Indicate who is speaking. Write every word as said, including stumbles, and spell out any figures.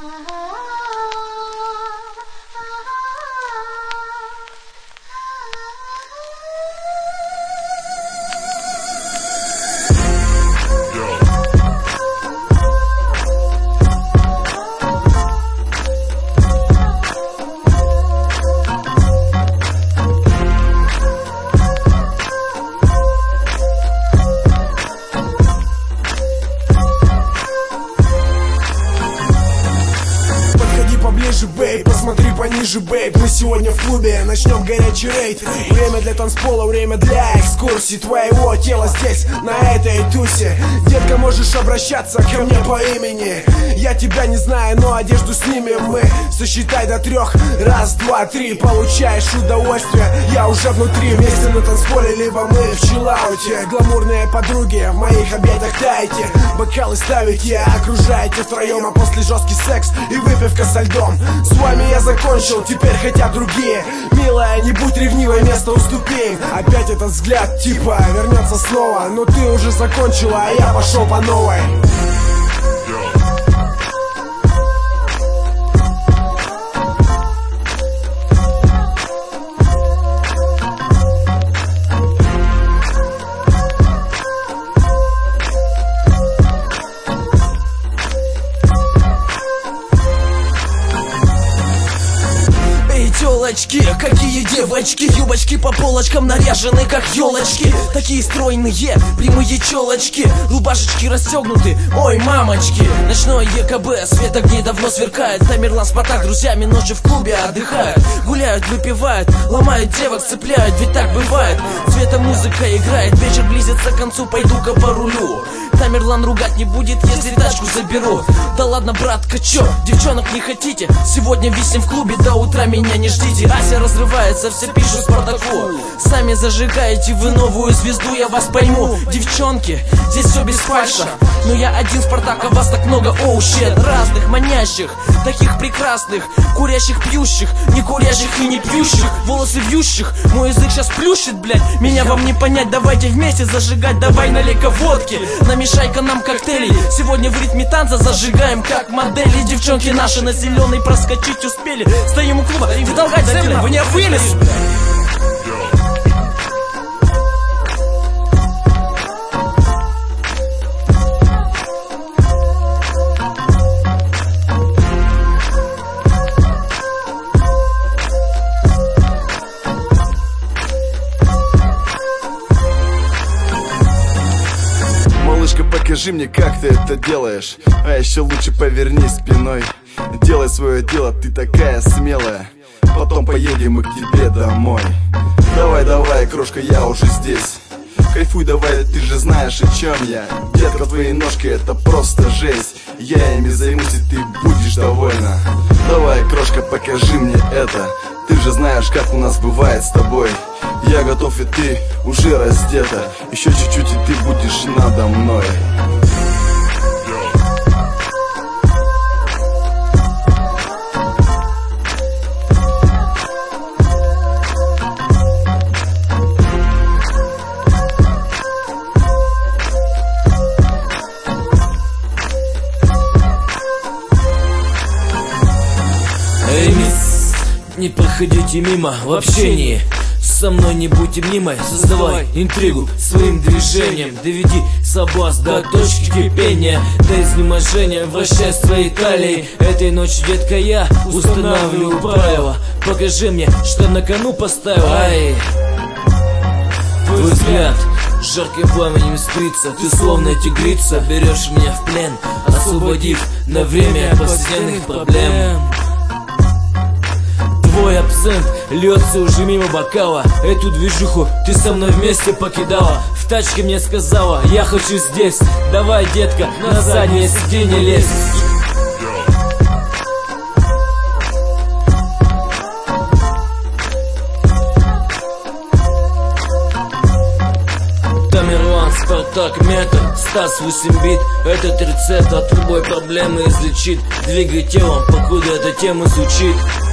Speaker 1: Поближе, бейб, посмотри пониже, бейб. Мы сегодня в клубе, начнем горячий рейд. Время для танцпола, время для экскурсий. Твоего тела здесь, на этой тусе. Детка, можешь обращаться ко мне по имени. Я тебя не знаю, но одежду снимем мы. Сосчитай до трех, раз, два, три. Получаешь удовольствие, я уже внутри. Вместе на танцполе, либо мы в чиллауте. Гламурные подруги, в моих объятиях таете. Бокалы ставите, окружаете втроем. А после жесткий секс и выпивка со льдом. С вами я закончил, теперь хотят другие. Милая, не будь ревнивой, место уступи. Опять этот взгляд типа вернется снова. Но ты уже закончила, а я пошел по новой.
Speaker 2: Телочки, какие девочки, юбочки по полочкам наряжены как елочки. Такие стройные, прямые челочки, рубашечки расстегнуты, ой, мамочки. Ночное ЕКБ, свет огней давно сверкает. Тамерлан, Спартак, друзьями ночью в клубе отдыхают. Гуляют, выпивают, ломают девок, цепляют, ведь так бывает. Цвета музыка играет, вечер близится к концу, пойду-ка по рулю. Тамерлан ругать не будет, если тачку заберу. Да ладно, братка, чё, девчонок не хотите? Сегодня висим в клубе, до утра меня не ждите. Ася разрывается, все пишут Спартаку. Сами зажигаете вы новую звезду, я вас пойму. Девчонки, здесь все без фальша. Но я один Спартак, а вас так много, оу, щет. Разных, манящих, таких прекрасных. Курящих, пьющих, не курящих и не пьющих. Волосы вьющих, мой язык сейчас плющит, блядь. Меня вам не понять, давайте вместе зажигать. Давай налей-ка водки, намешай-ка нам коктейлей. Сегодня в ритме танца зажигаем как модели. Девчонки наши на зеленый проскочить успели. Стоим у клуба, вы толкать землю, вы не охуели, сука?
Speaker 3: Малышка, покажи мне, как ты это делаешь. А еще лучше поверни спиной. Делай свое дело, ты такая смелая. Потом поедем мы к тебе домой. Давай, давай, крошка, я уже здесь. Кайфуй давай, ты же знаешь, о чем я. Детка, твои ножки, это просто жесть. Я ими займусь, и ты будешь довольна. Давай, крошка, покажи мне это. Ты же знаешь, как у нас бывает с тобой. Я готов, и ты уже раздета. Еще чуть-чуть, и ты будешь надо мной.
Speaker 2: Эй, мисс, не проходите мимо в общении. Со мной не будьте мнимой, создавай интригу своим движением. Доведи соблазн до точки кипения, до изнеможения, вращай своей талией. Этой ночью, детка, я устанавливаю правила. Покажи мне, что на кону поставил. Ай, твой взгляд жарким пламенем искрится. Ты словно тигрица, берешь меня в плен, освободив на время повседневных проблем. Твой абсент льется уже мимо бокала. Эту движуху ты со мной вместе покидала. В тачке мне сказала, я хочу здесь. Давай, детка, на заднее сиденье лезь. Тамерлан, Спартак, метод, Стас восемь бит. Этот рецепт от любой проблемы излечит. Двигай телом, покуда эта тема звучит.